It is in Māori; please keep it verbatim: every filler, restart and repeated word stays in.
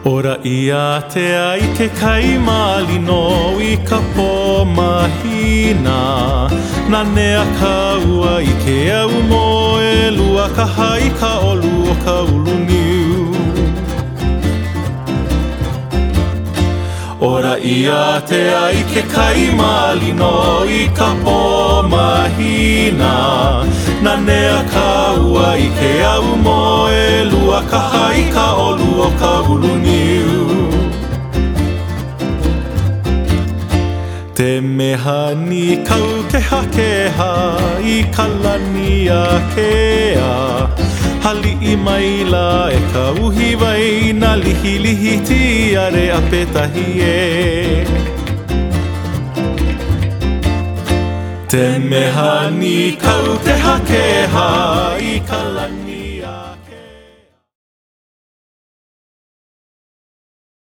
Ora ia te ai ke kaimali no I ka pō mahina Na nea ka ua I ke au moe lua ka hai ka olu o ka ulu niu Ora ia te ai ke kaimali no I ka pō mahina Na nea ka ua I ke au moe lua ka hai ka olu o ka ulu niu Te meha ni kau ke hakeha I ka lani a kea Hali I maila e ka uhi wai Na lihi lihi ti are a petahi e Te meha ni kau ke hakeha I ka lani